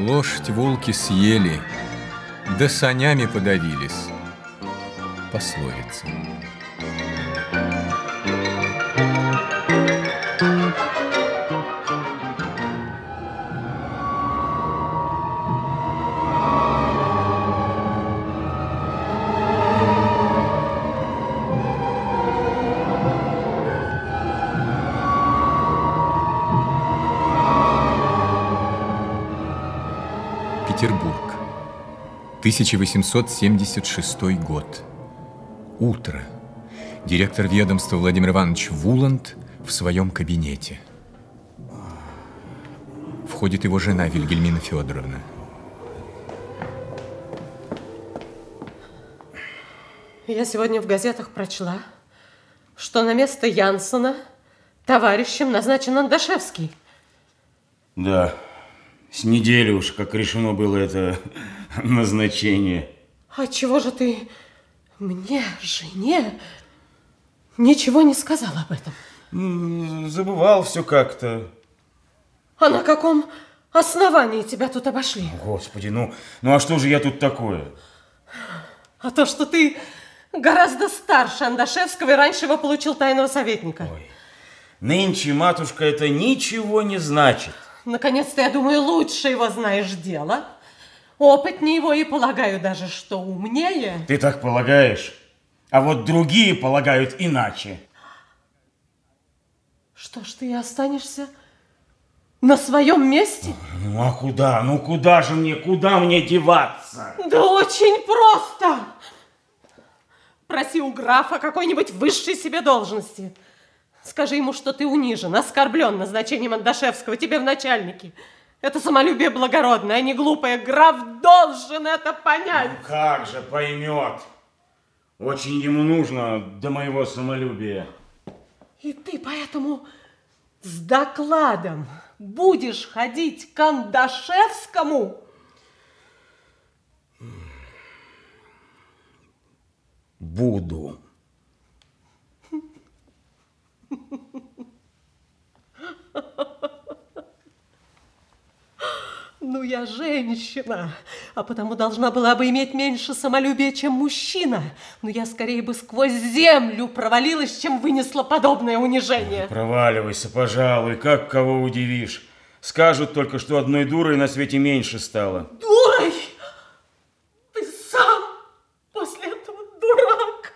Лошадь волки съели, да санями подавились. Пословица. Петербург. 1876 год. Утро. Директор ведомства Владимир Иванович Вуланд в своем кабинете. Входит его жена Вильгельмина Федоровна. Я сегодня в газетах прочла, что на место Янсена товарищем назначен Андашевский. Да, с недели уж как решено было это назначение. А чего же ты мне, жене, ничего не сказал об этом? Забывал все как-то. А на каком основании тебя тут обошли? Господи, ну а что же я тут такое? А то, что ты гораздо старше Андашевского и раньше его получил тайного советника. Ой, нынче, матушка, это ничего не значит. Наконец-то, я думаю, лучше его знаешь дело. Опытнее его и полагаю даже, что умнее. Ты так полагаешь? А вот другие полагают иначе. Что ж, ты и останешься на своем месте? Ну а куда? Ну куда мне деваться? Да очень просто. Проси у графа какой-нибудь высшей себе должности. Скажи ему, что ты унижен, оскорблен назначением Андашевского тебе в начальники. Это самолюбие благородное, а не глупое. Граф должен это понять. Ну как же поймет? Очень ему нужно до моего самолюбия. И ты поэтому с докладом будешь ходить к Андашевскому? Буду. Ну, я женщина, а потому должна была бы иметь меньше самолюбия, чем мужчина. Но я скорее бы сквозь землю провалилась, чем вынесла подобное унижение. Проваливайся, пожалуй, как кого удивишь. Скажут только, что одной дурой на свете меньше стало. Дурой? Ты сам после этого дурак.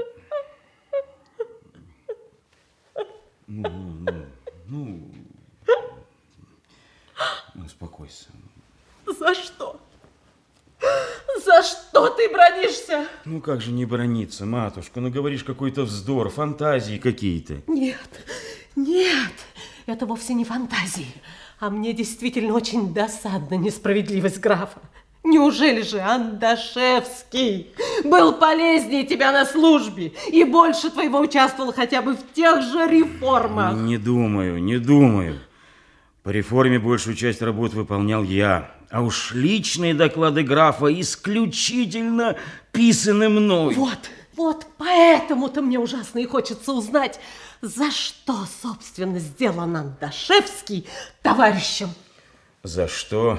Успокойся. За что? За что ты бронишься? Ну как же не брониться, матушка? Ну говоришь какой-то вздор, фантазии какие-то. Нет, нет, это вовсе не фантазии. А мне действительно очень досадна несправедливость графа. Неужели же Андашевский был полезнее тебя на службе и больше твоего участвовал хотя бы в тех же реформах? Не думаю. По реформе большую часть работ выполнял я. А уж личные доклады графа исключительно писаны мной. Вот поэтому-то мне ужасно и хочется узнать, за что, собственно, сделан Андашевский товарищем. За что?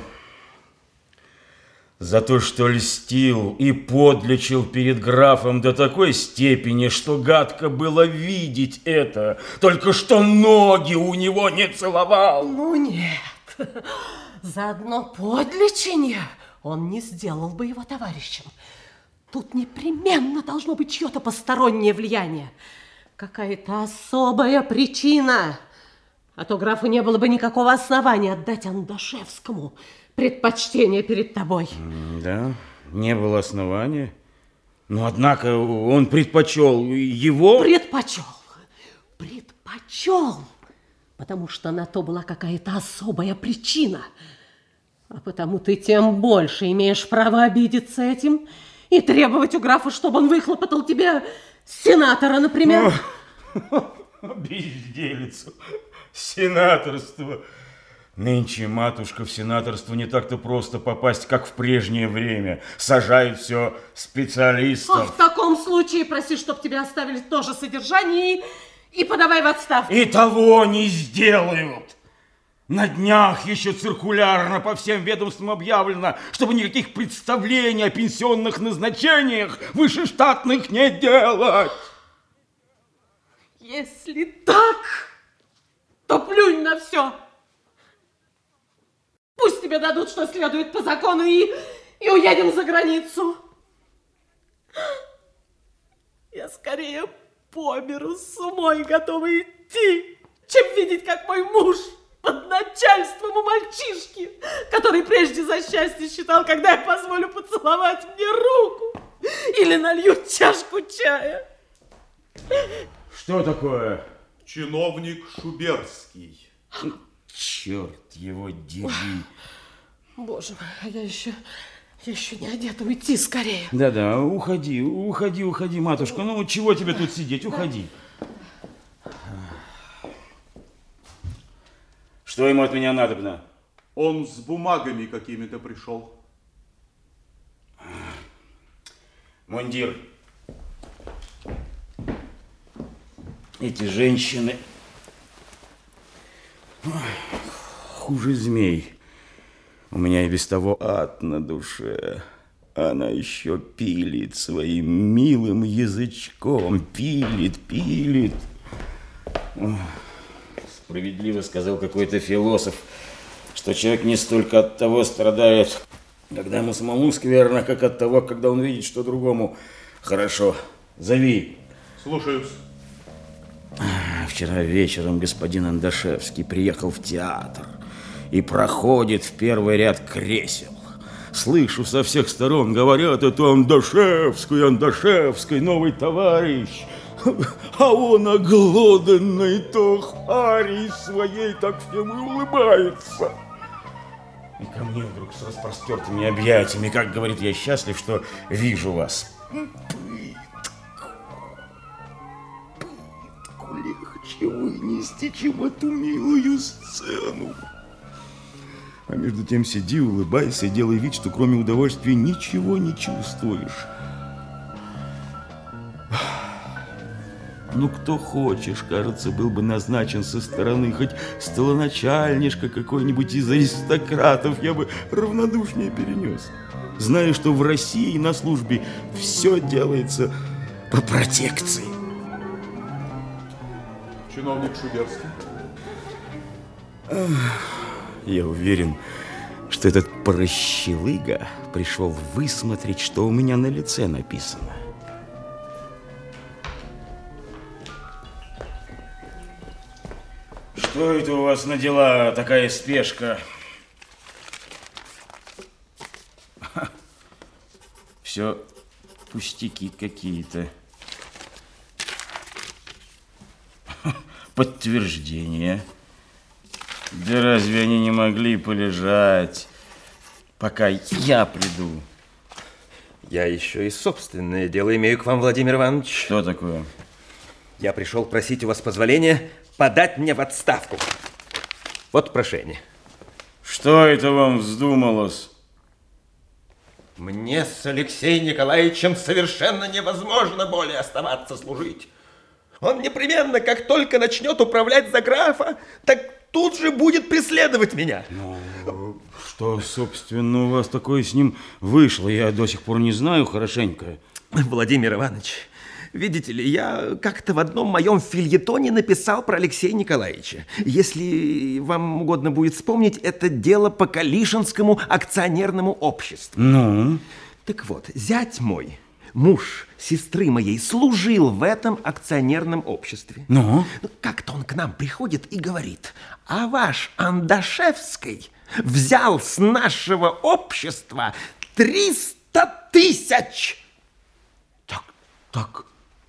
За то, что льстил и подлечил перед графом до такой степени, что гадко было видеть это, только что ноги у него не целовал. Ну нет, за одно подлечение он не сделал бы его товарищем. Тут непременно должно быть чье-то постороннее влияние, какая-то особая причина. А то графу не было бы никакого основания отдать Андашевскому предпочтение перед тобой. Да, не было основания. Но, однако, он предпочел его... Предпочел, потому что на то была какая-то особая причина. А потому ты тем больше имеешь право обидеться этим и требовать у графа, чтобы он выхлопотал тебе сенатора, например. Безделицу. Сенаторство. Нынче, матушка, в сенаторство не так-то просто попасть, как в прежнее время. Сажают все специалистов. А в таком случае проси, чтобы тебя оставили в то же содержание и подавай в отставку. И того не сделают. На днях еще циркулярно по всем ведомствам объявлено, чтобы никаких представлений о пенсионных назначениях вышештатных не делать. Если так, то плюнь на все. Пусть тебе дадут, что следует по закону, и уедем за границу. Я скорее померу с умой, готова идти, чем видеть, как мой муж под начальством у мальчишки, который прежде за счастье считал, когда я позволю поцеловать мне руку или налью чашку чая. Что такое? Чиновник Шуберский. Черт его дери. Боже мой, а я еще не одета, уйти скорее. Да-да, уходи, матушка. Ну, чего тебе тут сидеть? Уходи. Что ему от меня надобно? Он с бумагами какими-то пришел. Мундир. Эти женщины хуже змей. У меня и без того ад на душе. Она еще пилит своим милым язычком. Пилит. Справедливо сказал какой-то философ, что человек не столько от того страдает, когда ему самому скверно, как от того, когда он видит, что другому хорошо. Зови. Слушаюсь. Вчера вечером господин Андашевский приехал в театр и проходит в первый ряд кресел. Слышу со всех сторон, говорят, это Андашевский, новый товарищ. А он оглоданный Арий своей так всем и улыбается. И ко мне вдруг с распростертыми объятиями, как говорит, я счастлив, что вижу вас. Пытку легче вынести, чем эту милую сцену. А между тем сиди, улыбайся и делай вид, что кроме удовольствия ничего не чувствуешь. Ну, кто хочешь, кажется, был бы назначен со стороны хоть столоначальнишка какой-нибудь из аристократов, я бы равнодушнее перенес. Зная, что в России на службе все делается по протекции. Чиновник Шуберский. Я уверен, что этот прощелыга пришел высмотреть, что у меня на лице написано. Что это у вас на дела, такая спешка? Все пустяки какие-то. Подтверждение. Да разве они не могли полежать, пока я приду? Я еще и собственное дело имею к вам, Владимир Иванович. Что такое? Я пришел просить у вас позволения подать мне в отставку. Вот прошение. Что это вам вздумалось? Мне с Алексеем Николаевичем совершенно невозможно более оставаться служить. Он непременно, как только начнет управлять за графа, так тут же будет преследовать меня. Ну, что, собственно, у вас такое с ним вышло? Я до сих пор не знаю хорошенько. Владимир Иванович, видите ли, я как-то в одном моем фельетоне написал про Алексея Николаевича. Если вам угодно будет вспомнить, это дело по Калишинскому акционерному обществу. Ну? Так вот, зять мой, муж сестры моей, служил в этом акционерном обществе. Ну? Как-то он к нам приходит и говорит: а ваш Андашевский взял с нашего общества 300 тысяч. Так,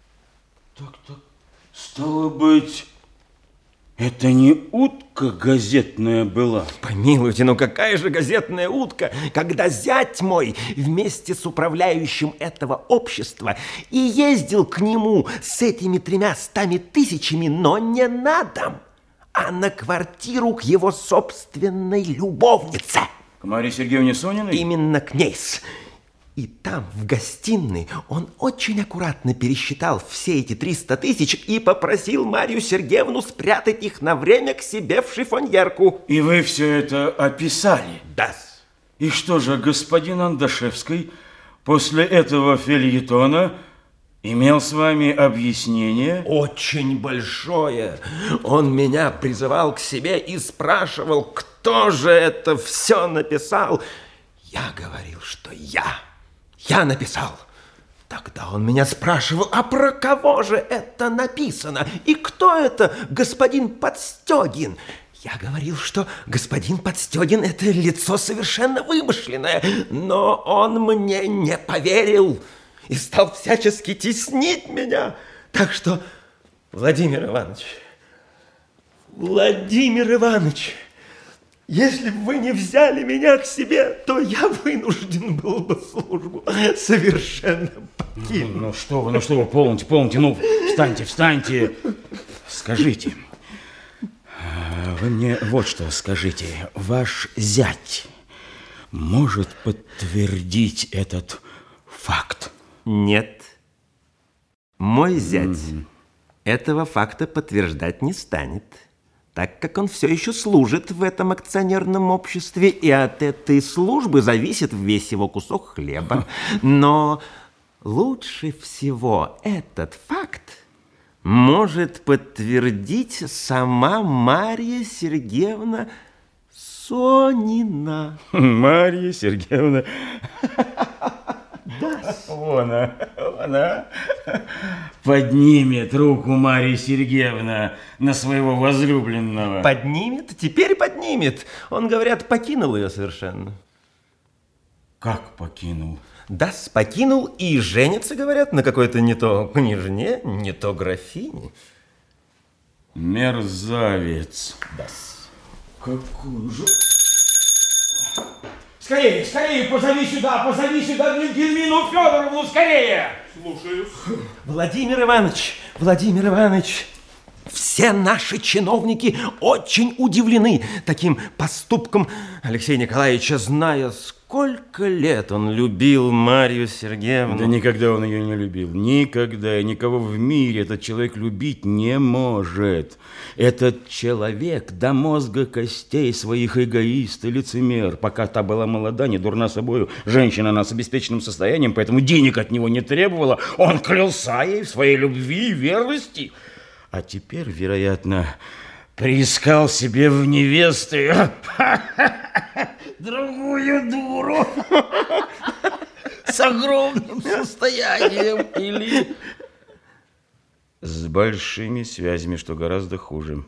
стало быть, это не утка газетная была? Помилуйте, ну какая же газетная утка, когда зять мой вместе с управляющим этого общества и ездил к нему с этими 300 тысячами, но не на дом, а на квартиру к его собственной любовнице. К Марии Сергеевне Сониной? Именно к ней-с. И там, в гостиной, он очень аккуратно пересчитал все эти 300 тысяч и попросил Марию Сергеевну спрятать их на время к себе в шифоньерку. И вы все это описали? Да. И что же, господин Андашевский после этого фельетона имел с вами объяснение? Очень большое. Он меня призывал к себе и спрашивал, кто же это все написал. Я говорил, что я написал. Тогда он меня спрашивал, а про кого же это написано? И кто это господин Подстегин? Я говорил, что господин Подстегин – это лицо совершенно вымышленное. Но он мне не поверил и стал всячески теснить меня. Так что, Владимир Иванович, если бы вы не взяли меня к себе, то я вынужден был бы службу совершенно покинуть. Ну что вы, полните, ну встаньте. Скажите, вы мне вот что скажите. Ваш зять может подтвердить этот факт? Нет. Мой зять этого факта подтверждать не станет, так как он все еще служит в этом акционерном обществе, и от этой службы зависит весь его кусок хлеба. Но лучше всего этот факт может подтвердить сама Марья Сергеевна Сонина. Марья Сергеевна... Да. Она поднимет руку Марья Сергеевна на своего возлюбленного. Поднимет? Теперь поднимет. Он, говорят, покинул ее совершенно. Как покинул? Да, покинул и женится, говорят, на какой-то не то княжне, не то графине. Мерзавец. Да. Какой же... Скорее, позови сюда Вильгельмину Федоровну, скорее! Слушаюсь. Владимир Иванович, все наши чиновники очень удивлены таким поступком Алексея Николаевича, зная, сколько лет он любил Марью Сергеевну. Да никогда он ее не любил. Никогда. И никого в мире этот человек любить не может. Этот человек до мозга костей своих эгоист и лицемер. Пока та была молода, не дурна собою, женщина она с обеспеченным состоянием, поэтому денег от него не требовала. Он клялся ей в своей любви и верности. А теперь, вероятно, приискал себе в невесты другую дуру с огромным состоянием или с большими связями, что гораздо хуже.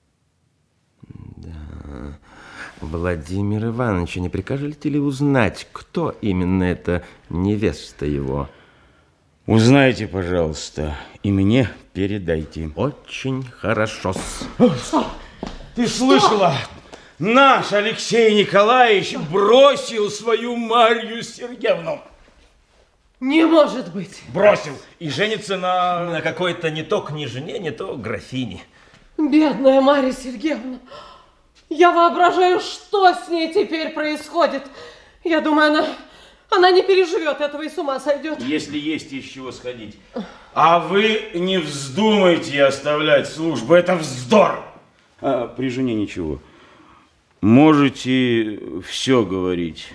Да. Владимир Иванович, не прикажете ли узнать, кто именно эта невеста его? Узнайте, пожалуйста, и мне передайте. Очень хорошо. Ты слышала? Наш Алексей Николаевич бросил свою Марью Сергеевну. Не может быть. Бросил. И женится На какой-то не то княжне, не то графине. Бедная Марья Сергеевна. Я воображаю, что с ней теперь происходит. Я думаю, она не переживет этого и с ума сойдет. Если есть из чего сходить. А вы не вздумайте оставлять службу. Это вздор. А при жене ничего. Можете все говорить.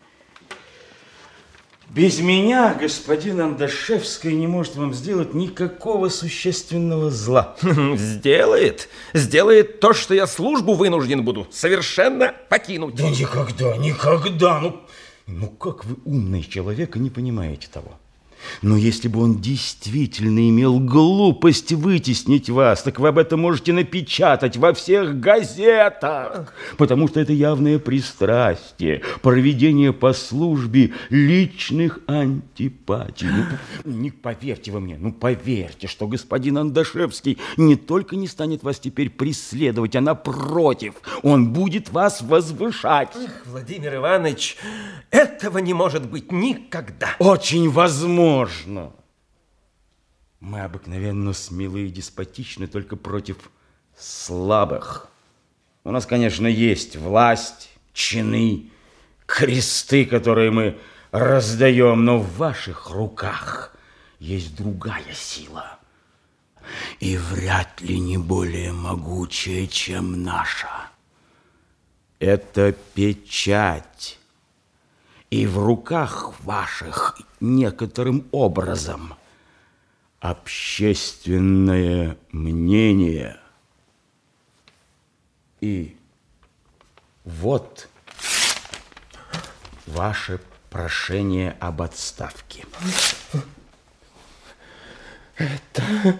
Без меня господин Андашевский не может вам сделать никакого существенного зла. Сделает то, что я службу вынужден буду совершенно покинуть. Да никогда. Ну как вы, умный человек, и не понимаете того? Но если бы он действительно имел глупость вытеснить вас, так вы об этом можете напечатать во всех газетах, потому что это явное пристрастие, проведение по службе личных антипатий. Не поверьте вы мне, поверьте, что господин Андашевский не только не станет вас теперь преследовать, а напротив, он будет вас возвышать. Эх, Владимир Иванович, этого не может быть никогда. Очень возможно. Мы обыкновенно смелы и деспотичны только против слабых. У нас, конечно, есть власть, чины, кресты, которые мы раздаем, но в ваших руках есть другая сила. И вряд ли не более могучая, чем наша. Это печать. И в руках ваших некоторым образом общественное мнение. И вот ваше прошение об отставке. Это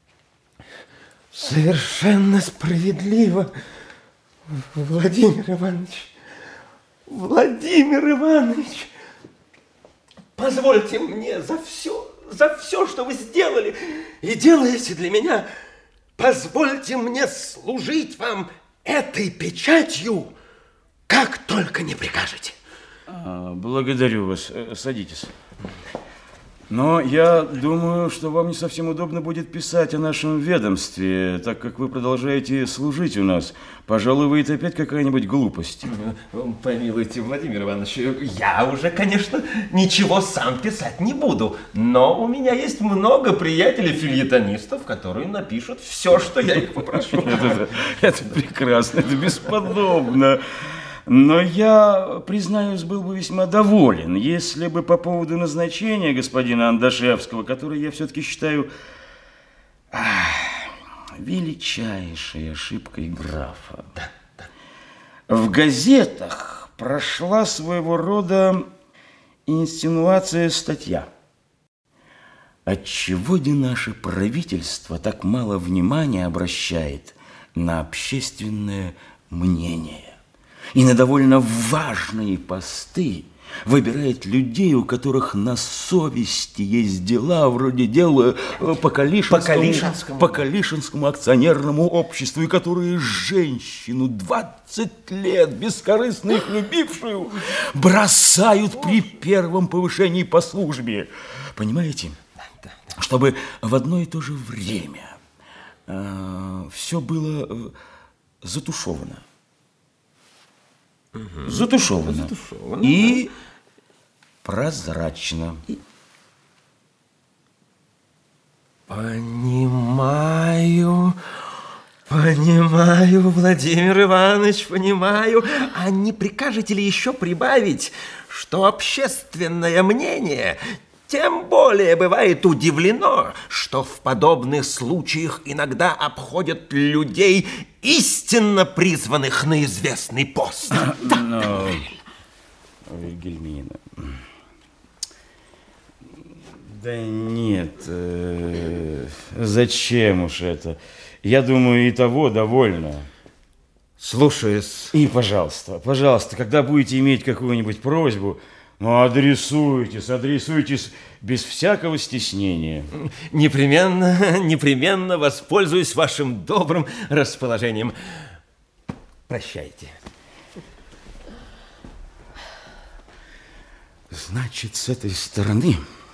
совершенно справедливо, Владимир Иванович. Владимир Иванович, позвольте мне за все, что вы сделали и делаете для меня, позвольте мне служить вам этой печатью, как только не прикажете. Благодарю вас. Садитесь. Но я думаю, что вам не совсем удобно будет писать о нашем ведомстве, так как вы продолжаете служить у нас. Пожалуй, выйдет опять какая-нибудь глупость. Помилуйте, Владимир Иванович, я уже, конечно, ничего сам писать не буду, но у меня есть много приятелей-фельетонистов, которые напишут все, что я их попрошу. Это прекрасно, это бесподобно. Но я, признаюсь, был бы весьма доволен, если бы по поводу назначения господина Андашевского, который я все-таки считаю величайшей ошибкой графа. В газетах прошла своего рода инсинуация статья. Отчего же наше правительство так мало внимания обращает на общественное мнение? И на довольно важные посты выбирает людей, у которых на совести есть дела, вроде дела по Калишинскому акционерному обществу, и которые женщину 20 лет, бескорыстно их любившую, бросают при первом повышении по службе. Понимаете? Чтобы в одно и то же время все было затушевано. Затушевано. И прозрачно. Понимаю, Владимир Иванович, понимаю. А не прикажете ли еще прибавить, что общественное мнение тем более бывает удивлено, что в подобных случаях иногда обходят людей, истинно призванных на известный пост? Но, Вильгельмина, да нет, зачем уж это? Я думаю, и того довольно. Слушаюсь. И, пожалуйста, когда будете иметь какую-нибудь просьбу, адресуйтесь без всякого стеснения. Непременно воспользуюсь вашим добрым расположением. Прощайте. Значит, с этой стороны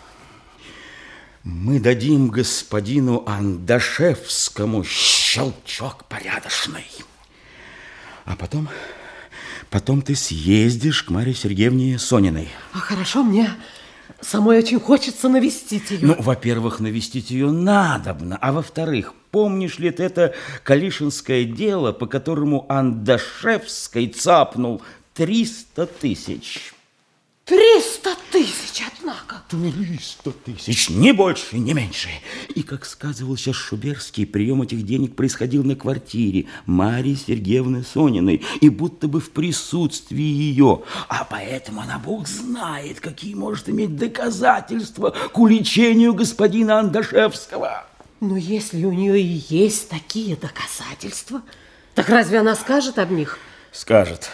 мы дадим господину Андашевскому щелчок порядочный. А потом ты съездишь к Марье Сергеевне Сониной. А хорошо, мне самой очень хочется навестить ее. Ну, во-первых, навестить ее надобно, а во-вторых, помнишь ли ты это Калишинское дело, по которому Андашевский цапнул 300 тысяч? 300 тысяч, однако. 300 тысяч, ни больше, ни меньше. И, как сказывал сейчас Шуберский, прием этих денег происходил на квартире Марьи Сергеевны Сониной, и будто бы в присутствии ее. А поэтому она, Бог знает, какие может иметь доказательства к уличению господина Андашевского. Но если у нее и есть такие доказательства, так разве она скажет об них? Скажет.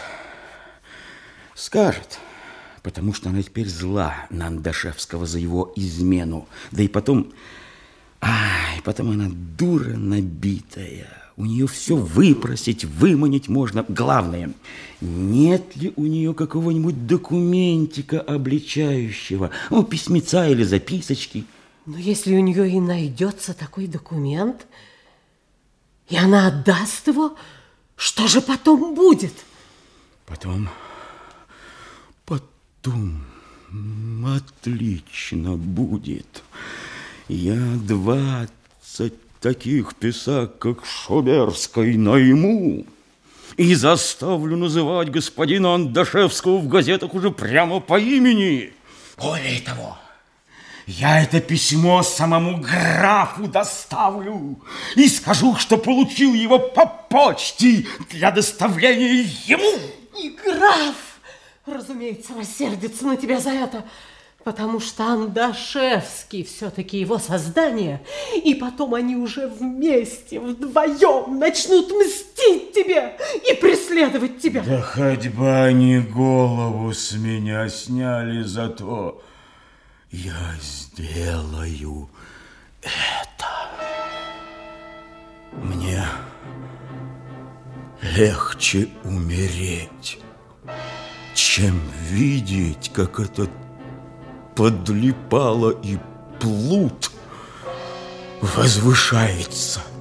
Потому что она теперь зла на Андашевского за его измену. Да и потом она дура набитая. У нее все выпросить, выманить можно. Главное, нет ли у нее какого-нибудь документика обличающего, письмеца или записочки? Но если у нее и найдется такой документ, и она отдаст его, что же потом будет? Потом Отлично будет. Я 20 таких писак, как Шуберской, найму и заставлю называть господина Андашевского в газетах уже прямо по имени. Более того, я это письмо самому графу доставлю и скажу, что получил его по почте для доставления ему. И граф, разумеется, рассердится на тебя за это, потому что Андашевский все-таки его создание, и потом они уже вместе, вдвоем начнут мстить тебе и преследовать тебя. Да хоть бы они голову с меня сняли, зато я сделаю это. Мне легче умереть, чем видеть, как этот подлипало и плут возвышается